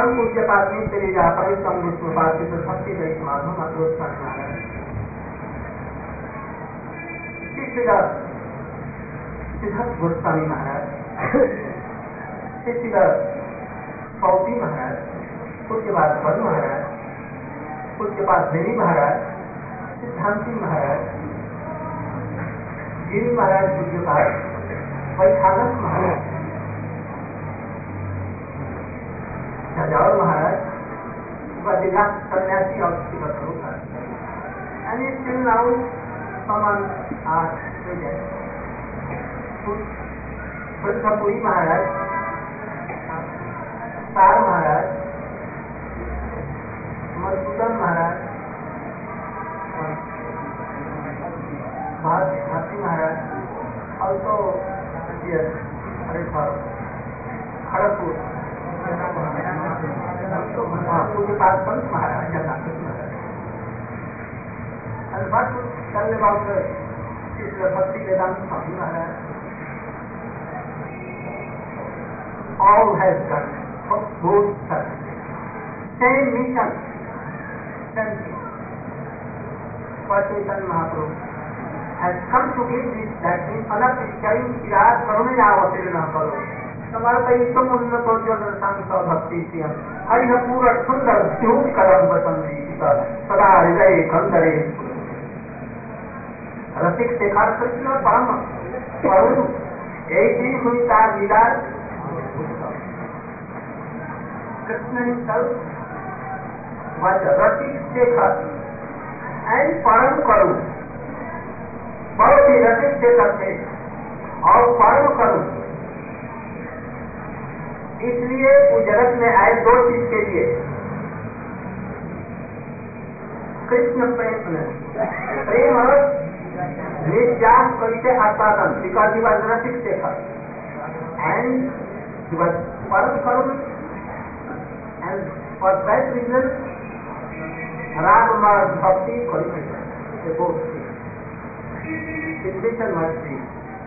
परम पूज्य पादमी तेजा परिश्रम विष्णुपाद शक्ति रहित माधव माधोत्साह महाराज सिद्धार्थ गोस्वामी महाराज सौती महाराज पूज्यपाद बल महाराज पूज्यपाद देवी महाराज सिद्धांति महाराज गिरी महाराज पूज्यपाद वैखानस महाराज Jawar Maharaj was the last sannyasi of Sivasrupa, and still now someone asked present. Puri Maharaj, Sar Maharaj, Madhusudan Maharaj, Bhakti Maharaj, also here, Kharagpur. पूज्य पाद पंत महाराज and what to tell about Bhakti Vedanta Swami Maharaj? All has done for both sides. Same mission, same thing. Chaitanya Mahaprabhu has come to give this, that means Anat Ischayim Chirag Karunaya Avatirna Karo. समर्पयितुम उन्नत संत भक्ति Siem हरिह पूर्ण सुंदर द्यूत कदम बसंती सदा हृदय कंदरे रसिक शेखर कृष्ण परम परु एक दिन हुई तार Leela Krishna himself was Rasik Shekhar and परम करू बहुत ही रसिक शेखर थे और परम करू इसलिए वो जगत में आए दो चीज के लिए कृष्ण प्रेम और नित्याग कविते आस्वादन because he was Rasik Shekhar and he was param karun and for that reason raga bhakti कविते मस्ती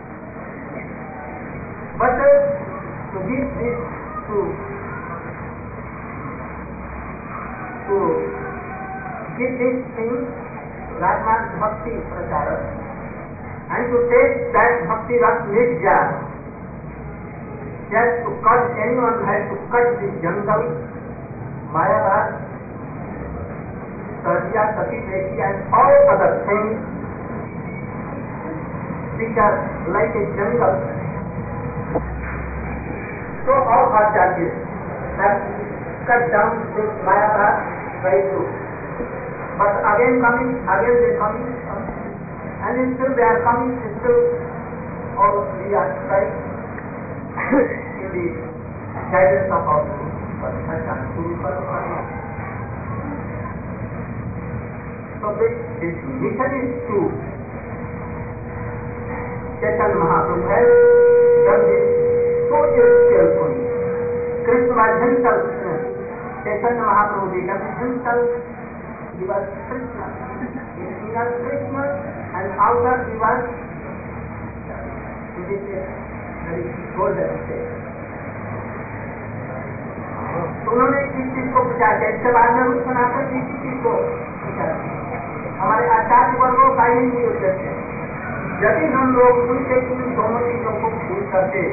but to give this to give this thing Raghunath Bhakti Prachara and to take that Bhakti Ras Nitya just to cut anyone has to cut this jungle Mayavad Sardiya Sati Devi and all other things which are like a jungle. So all Acharyas have cut down this Mayavad right through. But again they coming, and still they are coming, still all we are right in the guidance of our Guru. So this mission is to Chaitanya Mahaprabhu has done this so skillfully. Krishna was himself, Chaitanya Mahaprabhu became himself, he was Krishna. He was Krishna and outer he was in this very golden state. उन्होंने इस चीज को प्रचार किया, इसके बाद में रूप बनाकर इसी चीज को प्रचार किया। हमारे आचार्य वर्गों का ही उद्देश्य है। यदि हम लोग उनके इन दोनों चीजों को भूल करके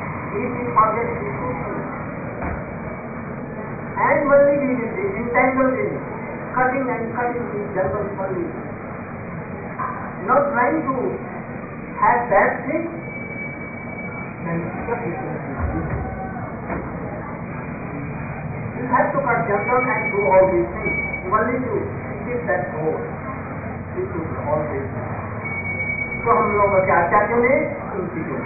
and only we will be entangled in cutting and cutting these jungles only, not trying to have that thing, then you have to cut jungle and do all these things. You only to keep that goal. You do all these things. तो हम लोगों के आचार्यों ने उन चीजों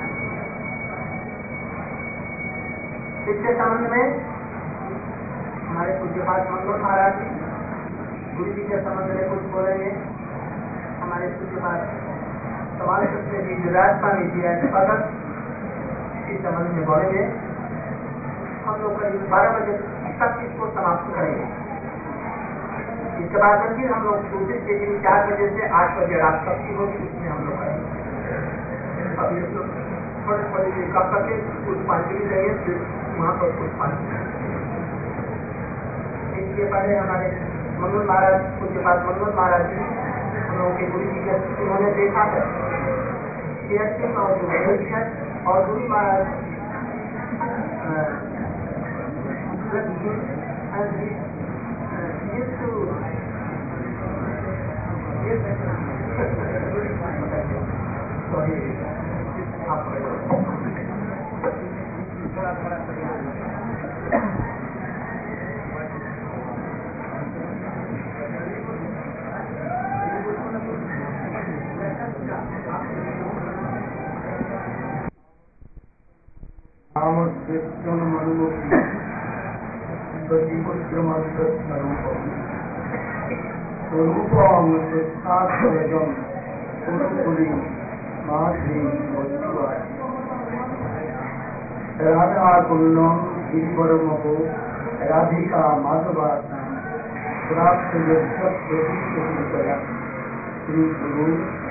इसके संबंध में हमारे पूज्यपाद मंगल महाराज जी गुरु जी के संबंध में कुछ बोलेंगे। हमारे पूज्यपाद सवाल करते जी विराज स्वामी जी ऐसे पदक इस संबंध में बोलेंगे। हम लोग करीब 12 बजे तक इसको समाप्त करेंगे। इसके बाद फिर हम लोग दूसरी चेकिंग 4 बजे से 8 बजे रात तक की होगी, उसमें हम लोग करेंगे। अभी छोटे कब करके कुछ पानी भी देंगे, फिर वहाँ पर कुछ पानी के पहले हमारे मनोज महाराज, पूज्यपाद मनोज महाराज जी, हम लोगों के गुरु जी के उन्होंने देखा है कि अच्छे और जो है और गुरु महाराज राधा कुल्लम गिरिवरमको राधिका माधवासा प्राप्त श्री गुरु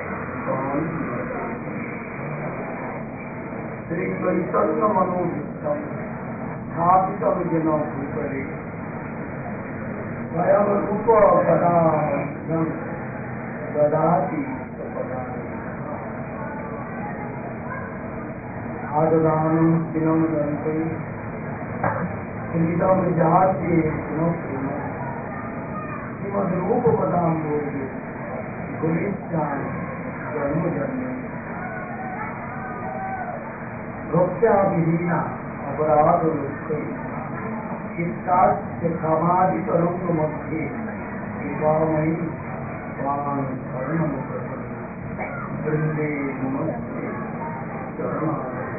श्री चैतन्य मनोभीष्टम स्थापित विजन भूतले स्वयं रूप पदार्थम ददाति आददानं दिनं दन्ते सुनिदं जाते श्रीमद्रूप पदाम्बोधि गुलिष्ठान जन्म जन्म भक्त्या विहीना अपराध रुक्के चित्तास्य कामादि तरंग मध्ये विवामयी स्वां शरणमुपरि वृंदे नमस्ते चरण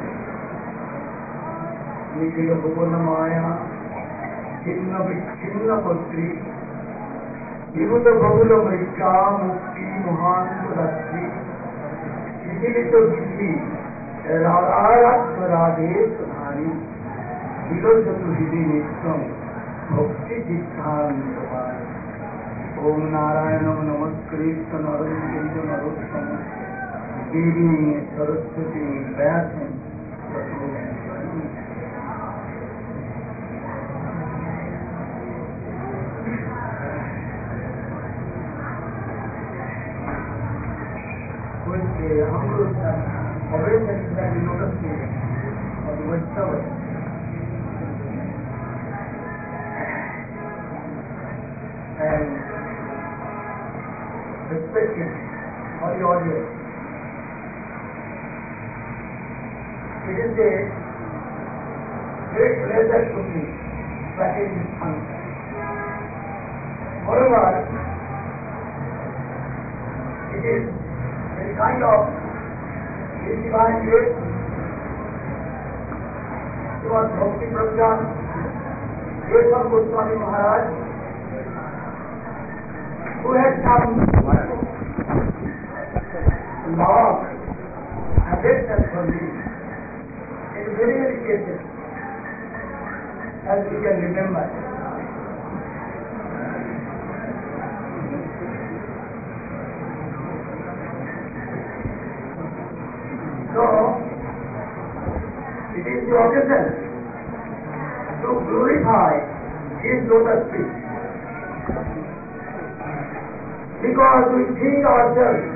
निखिल भुवन माया छिन्न विच्छिन्न पुत्री विभुत बहुल मृगा मुक्ति महान्तरात्रि शिथिलित विधि राधारत्न राधे सुधारी विलोचतु हृदय नित्यम भक्ति सिद्धांत ओम नारायणं नमस्कृत्य नरं चैव नरोत्तमं देवीं सरस्वतीं व्यासं ततो हम लोग awareness that we notice of the Vaishnava and respecting all the audience. It is a great pleasure to me practice this function. Moreover, it is a kind of this divine grace. It was Bhakti Prabhupada, Keshav Goswami Maharaj, who had some laws and lessons for me in very many cases, as we can remember. So, it is the occasion to glorify His lotus feet, because we think ourselves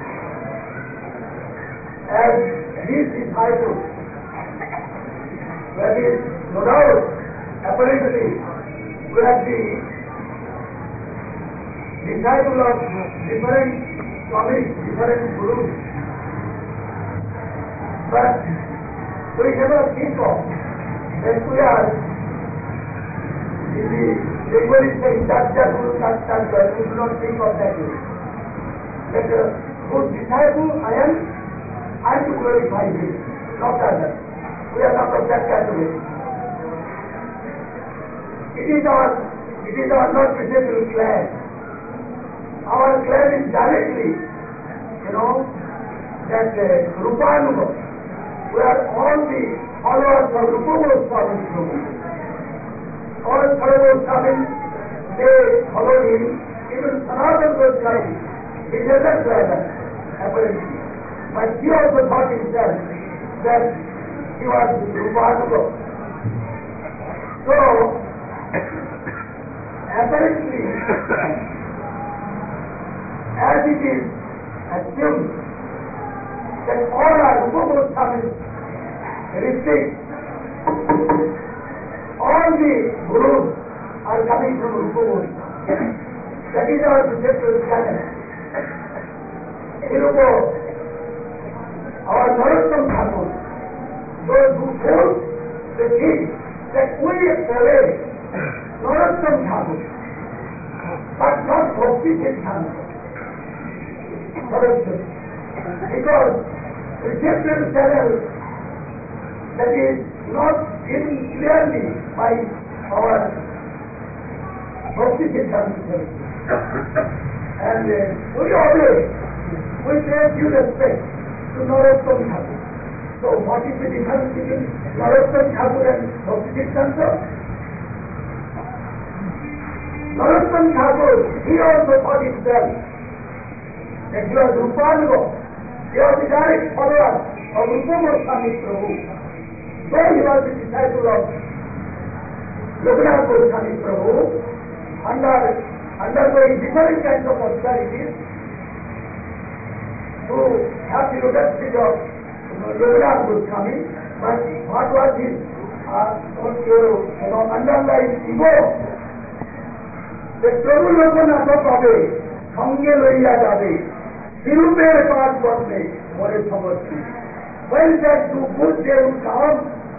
as His disciples. That is, no doubt, apparently, we are the disciples of different Swamis, different Gurus. But we never think of that we are in the linguistic saying that Guru, that Guru. We do not think of that way. That whose disciple I am to glorify Him, not others. We are not of that category. It is our not visible class. Our class is directly, that Rupanuma. We are all the followers of Rupa Goswami. All followers of him, they follow him. Even Sanatana Goswami, he doesn't brother, apparently. But he also thought himself that he was Rupa. So, apparently, as it is assumed that all our Rupa Goswamis receive, all the gurus are coming from Rupa Goswami. That is our conceptual channel. Rupa, our Narottam Thakur, those who hold the king that we follow Narottam Thakur, but not Bhakti Siddhanta. Because conceptual channel that is not given clearly by our Bhakti Siddhanta. And we always, we pay due respect to Narottam Thakur. So what is the difference between Narottam Thakur and Bhakti Siddhanta? Narottam Thakur, he also thought himself that you are Rupanuga, you are the direct follower of Rupa Goswami Prabhu. Though he was the disciple of Lokanath Goswami Prabhu, undergoing different kinds of austerities to have the lotus feet of Lokanath Goswami, but what was his underlying ego? That Prabhu Lokanath pabe, sange loiya jabe, Sirupir kaaj korte, more samarthi. When that do good they will come,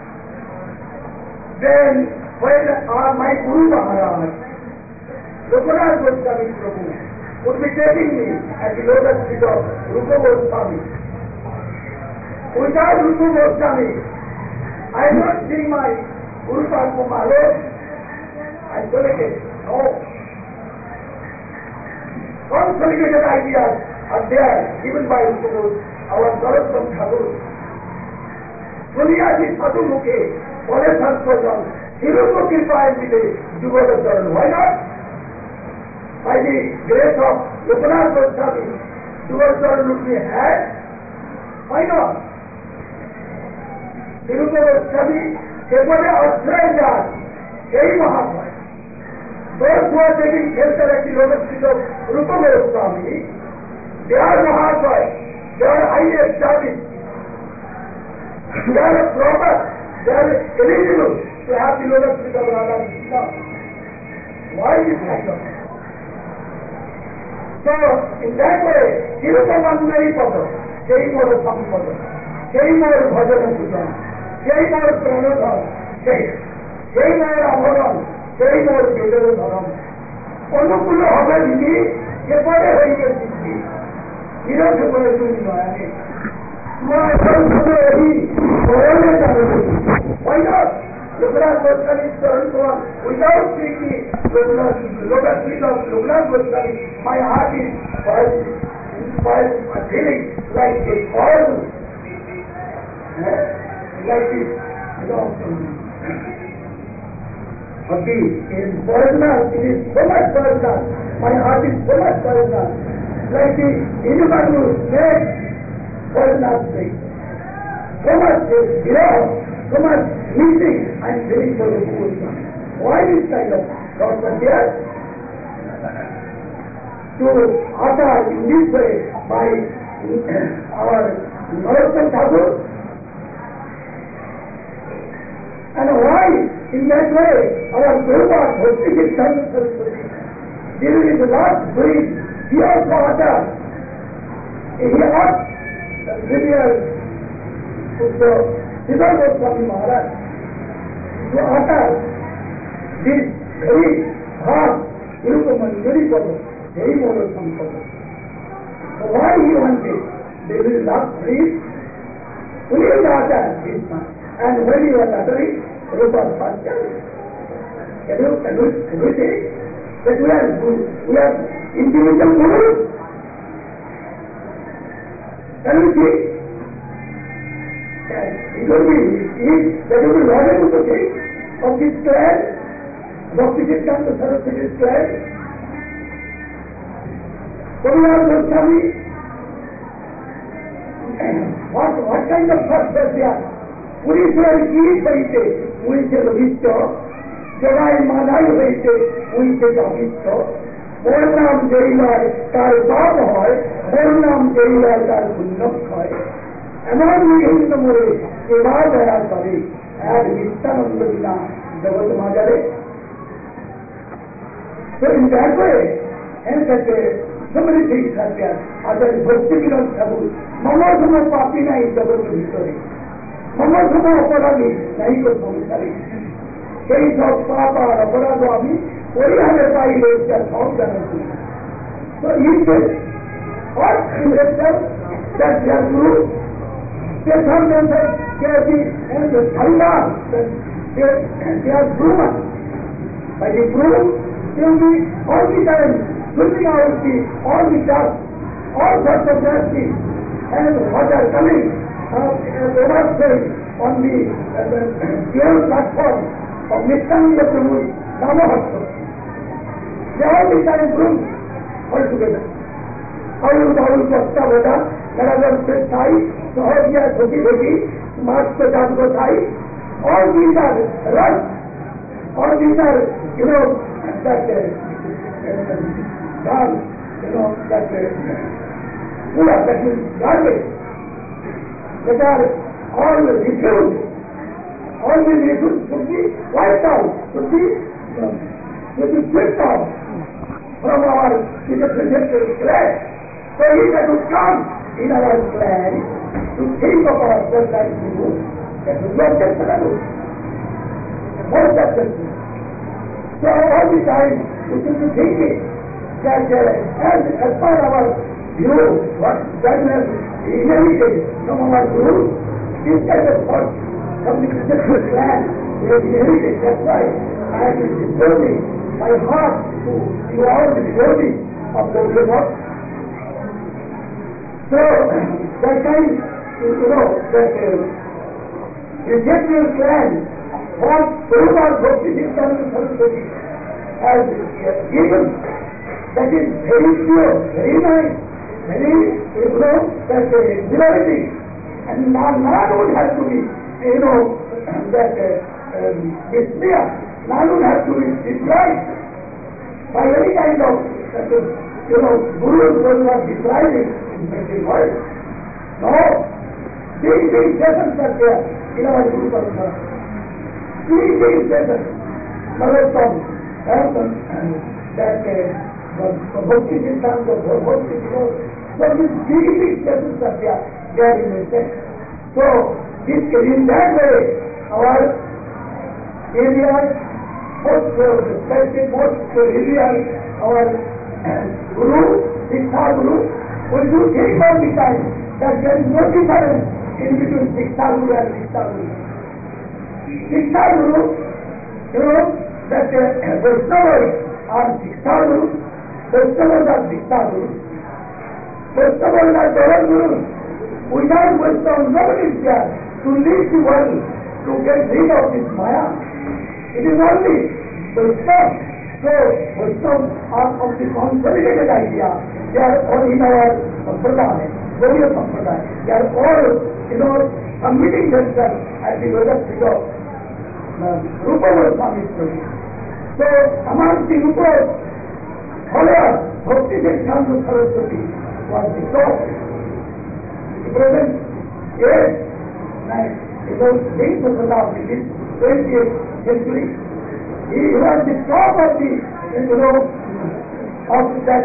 then when my Guru Maharaj, Lokanath Goswami Prabhu, would be taking me at the lotus feet of Rupa Goswami. Without Rupa Goswami, I am not seeing my Guru Padma alone. Isolated. No. Consolidated ideas are there given by our Narottam Thakur. Sunyaji Sadhu Mukhe, Bole Sanskojan, Sirupa Kirpaya Mile, Jugoda Charan. Why not? By the grace of Lokanath Goswami, Jugoda Charan would be had. Why not? Sirupa Goswami, Kepale Australia, Jai Mahaprabhu. Those who are taking shelter at the lotus feet of Rupa Goswami, they are Mahaprabhu, they are highly established, they are proper, they are eligible to have the lotus feet of Radha Krishna. Why this kind of? So, in that way, Sirupa Mandari Pada, Jai Mora Sampada, Jai Mora Bhajana Sujan, Jai Mora Pranadhan, Jai Mora Abharan, Jai Mora Vedana Dharam. Anukula Habari, Kepare Hariya Siddhi, Hira Kepare Suni Mayane. Why not? Lokanath Goswami is without seeing the lotus feet of Lokanath Goswami, my heart is feeling like a oil, like this, Bhakti is personal, it is so much personal, my heart is so much personal, like the individual snake, personal snake, so much beloved, so much missing, I am feeling for the Guru. Why this kind of thoughts are there? To utter in this way by our Narottam Thakur. And why in that way our Guru Bhakti Siddhanta Saraswati, during his last breath, he also uttered, he asked the Senior Siddha Goswami Maharaj to utter this very hard Rupa Mandari Pada, Jai Mora Sampada. So why he wanted? They will not breathe. We will utter this man. And when he was uttering, Rupa Bhaskar, can you say that we are individual gurus? Can we see? It will be logical to say of this class, Bhakti Siddhanta Saraswati's class, Lokanath Goswami, what kind of thoughts are there? Purishwar ki paite, Purishwar Vishya, Jagai মানাই হইতে উইতে অভিষ্ট, ওর নাম যেই নয় তার বাপ হয়, ওর নাম যেই নয় তার পুণ্যক হয়। এমন বিভিন্ন মোড়ে সেবা দয়া করে এক নিত্যানন্দ বিনা জগৎ মাজারে। So in that way, and that so many things are there. Other Bhakti Vinod Thakur, Mama Suma Papina is Jagat Victory. Mama Suma Aparami, Naiko Samsari. There is no Papa or Aparadami, only other five days that all Janatu. So he says, what is that? That their Guru, they come and say, and the Allah, they are proven. By the proof, they will be all the time looking out all the dust, all sorts of dusty, and what are coming overflowing on the pure platform of Nityananda Prabhu Ramahasta. They all the time prove all together. Aul Pasta Vada, Naragar Sai, Sahaja Dhoti Dhoti, Master Jadgo Sai, all these are rust. All these are, that that is garbage, that are all refused. All these refused should be wiped out, should be stripped out from our flesh. So he that would come in our plan to think of ourselves as Guru, that would not get to more successful. So all the time we should be thinking that as per our view, what goodness inherited from our Guru, this kind of thought from the successful plan we have inherited. That's why I am disposing my heart to all the devotees of the Lord. So that time, that rejected plan what Prabhupada Bhakti Nityananda Saraswati has given, that is very pure, very nice, very, that exhilarating, and none would have to be, that despair, none would have to be deprived by any kind of, Guru was not depriving in the world. No, these lessons are there in our Guru Parampara. These lessons, Narottam, that Bhakti Siddhanta, Bhakti Vinod, so these lessons are there, they are in the text. So, in that way, our areas, most areas, our Guru, Siksha Guru, will do think all the time that there is no difference in between Siksha Guru and Siksha Guru. Siksha Guru, that Vaishnavas are Siksha Guru, Vaishnavas are Siksha Guru. Vaishnavas are Deva Guru. Without Vaishnavas, nobody is there to lead the world, to get rid of this Maya. It is only Vaishnavas. So, Vaishnavas are of the consolidated idea. They are all in our Sampradaya, Gaudiya Sampradaya. They are all, submitting themselves at the lotus feet of Rupa Goswami's Prabhu. So, among the Rupa followers, Bhakti Siddhanta Saraswati was the top. The present age, being the Pradap in this 20th century, he was the top of the, of that,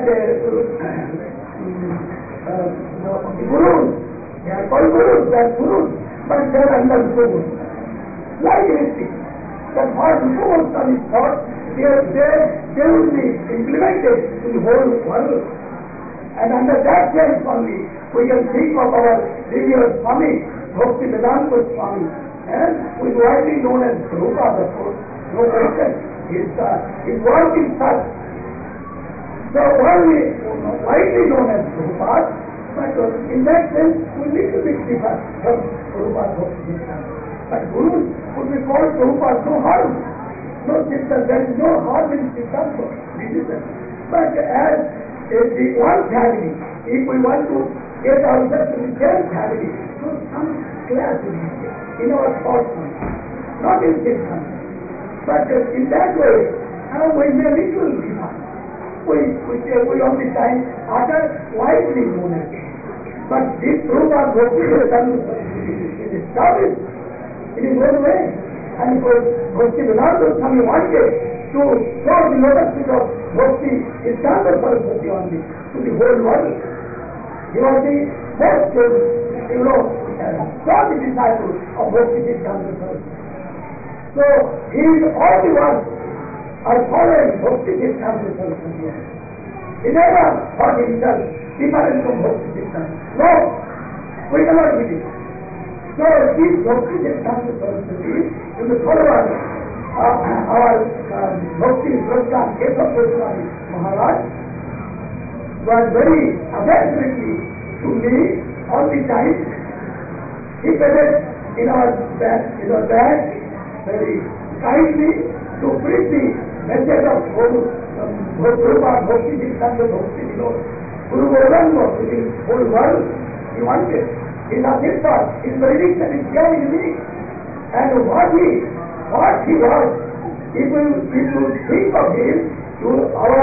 the Gurus. They are called Gurus, they are Gurus, but they are under Gurus. Like anything, that what Rupa Goswami thought, they will be implemented in the whole world. And under that sense only, we can think of our previous Swami, Bhakti Vedanta Swami, who is widely known as Prabhupada, of course. No question. His work is such. So widely known as Prabhupada, but in that sense we need to be different from Prabhupada Bhakti. But Gurus would be called Prabhupada, no harm. No sister, there is no harm in Siddhanta. But as the one family, if we want to get ourselves to the same family, so some class in our thoughts, not in Siddhanta. So But in that way, we may little define. We only time utter widely known as. But this proof of Bhakti is established in his own way. And Bhakti Vedanta Swami wanted to show the lotus feet of Bhakti Siddhanta Saraswati only to the whole world. He was the first, strong disciple of Bhakti Siddhanta Saraswati. So he is all the ones are following Bhakti Siddhanta Saraswati. He never thought himself different from Bhakti Siddhanta. No, we cannot be it. So this Bhakti Siddhanta Saraswati is the follower of our Bhakti Prasad Keshav Goswami Maharaj was very affectionately to me all the time. He present in our bag very kindly to preach the message of Prabhupada Bhakti Siddhanta Bhakti Guru Gauranga to the whole world. He wanted. His assistant, his prediction is very unique. And what he was, if you think of him, our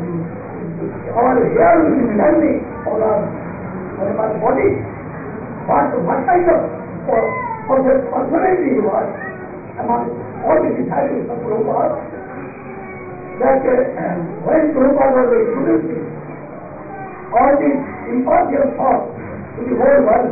hair will be standing on our body. What kind of personality he was among all the disciples of Prabhupada, that when Prabhupada was introducing all these impartial thoughts to the whole world,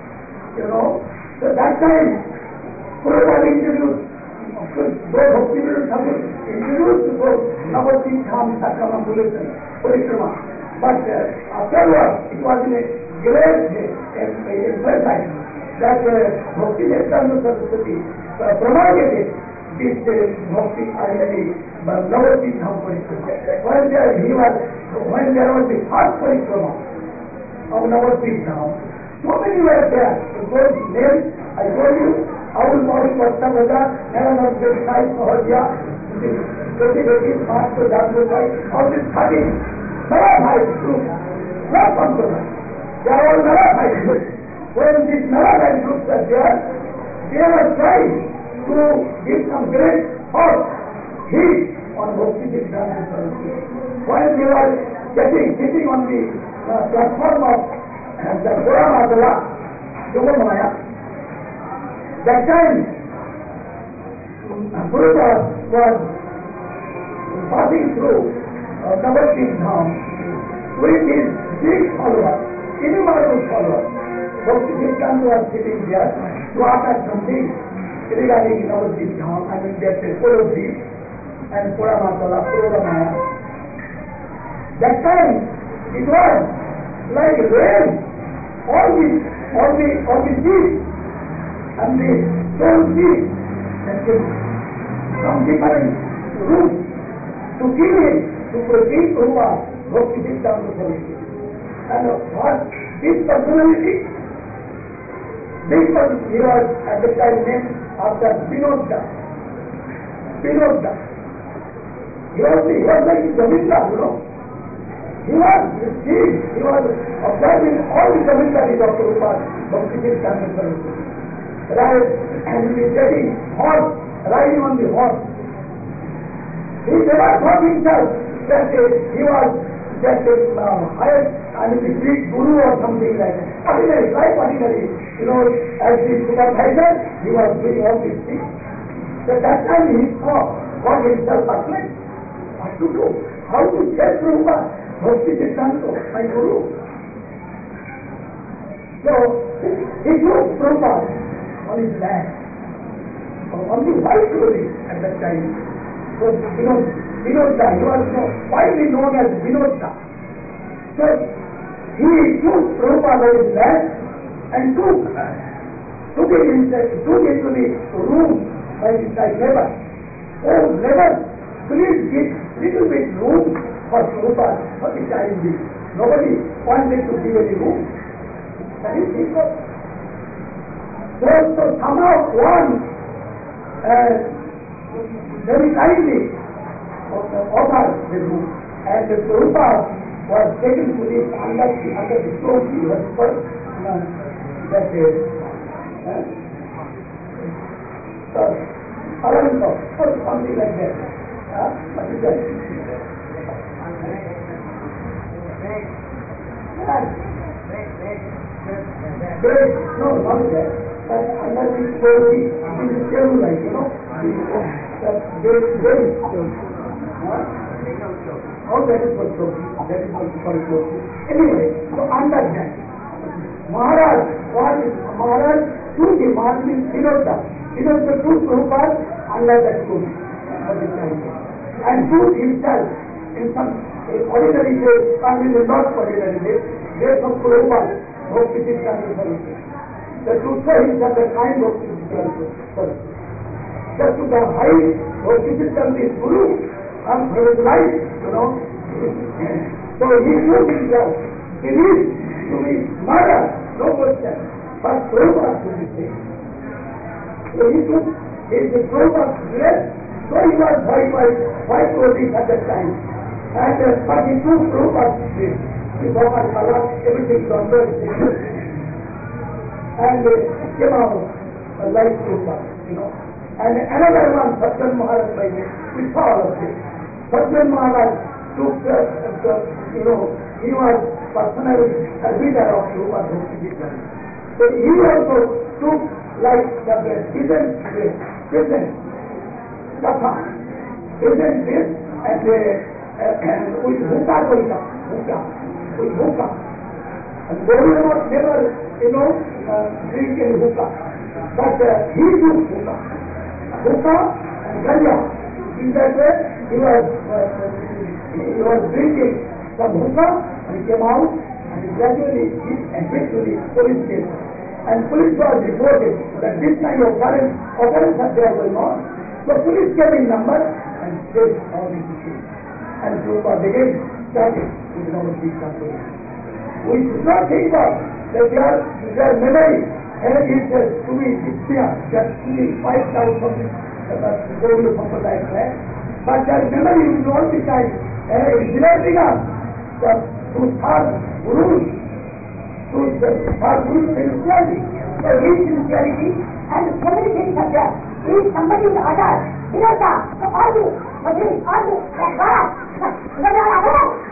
so that time Prabhupada introduced those Bhakti-Vinod Thakur introduced to those Navadvip Dham Sakrama Purikrama. But afterwards, it was in a great emphasized that Bhakti Siddhanta Saraswati promulgated this Bhakti identity, Navadvip Dham Purikrama. When there was the first Purikrama of Navadvip Dham, so many were there. Those names I told you, Aul Mauri Pasta Baza, Naranat Devsai, Sahajya, Jyoti Master Jagrutai, all these 13 Navadvip groups, not compromise. They are all Navadvip groups. When these Navadvip groups are there, they were trying to give some great thought, heat on Bhakti Siddhanta Saraswati. While they were sitting on the platform of the Puramatala, Yogamaya, that time Prabhupada was passing through Navadvip Dham with his big followers, innumerable followers. Bhakti Siddhanta was sitting there to ask something regarding Navadvip Dham, that Puradvip and Puramatala, Puramaya. That time it was like rain, all the seeds and the soul seeds that came from different roots to give him, to proceed Prabhupada, Bhakti Siddhanta Saraswati. And what this personality, he was at the time named after Vinod Das. He was like Jamindar, He was observing all the commentaries of Prabhupada, Bhakti Siddhanta Saraswati. And he is riding on the horse. He never thought himself that he was just hired, the big guru or something like that. Ordinary, quite ordinary. As the supervisor, he was doing all these things. So that time he got himself perplexed. What to do? How to tell Prabhupada? Bhakti Siddhanta, my Guru. So, he took Prabhupada on his land, on the white clothing at that time. So, Vinod Das, he was widely known as Vinod Das. So, he took Prabhupada on his land and took him into the room by his neighbor. Oh, neighbor, please give little bit room for Prabhupada, for the time being. Nobody wanted to give any room. Can you think of? So somehow one very kindly offered the room, and the Prabhupada was taken to this under the stone he was first something like that. What is that? Bread? No, not that. But another is very, it is still like, very oh, that is what Choki. That is what called Choki. Anyway, so understand. Maharaj, what is Maharaj? Two demands means Vinodha. Vinodha two Prabhupada under that Choki. And Choki himself, in some ordinary days, and in not ordinary days of Prabhupada, Bhakti Siddhanta Saraswati. The Truth himself, the kind of Siddhanta. Just to the high Bhakti Siddhanta is Guru. And for his life, so he took himself, believed to be murder, no question, but Prabhupada to be saved. So he took his Prabhupada's dress, so he was five clothing at that time. And but he took Prabhupada's dress, he bought color, everything from there, and came out like Prabhupada, And another one, Satyan Maharaj, we saw all of this. Satyan Maharaj took he was personal servitor of Prabhupada. So he also took like the present Katha, present this, and with hookah, and Guru was never, drink any hookah, but he took hookah and ganja. In that way, he was drinking some hookah, and he came out, and gradually he went to the police station. And police was reported that this kind of occurrence are there going on. So police came in number and saved all these issues. And Prabhupada again started with our Deeksha program. We should not think of that their memory and it is to be just to be 5,000 something like that. But their memory will all the time relating us to third Guru, to the third Guru spirituality. So his spirituality and so many things are there. If somebody is others, so all you, but all you,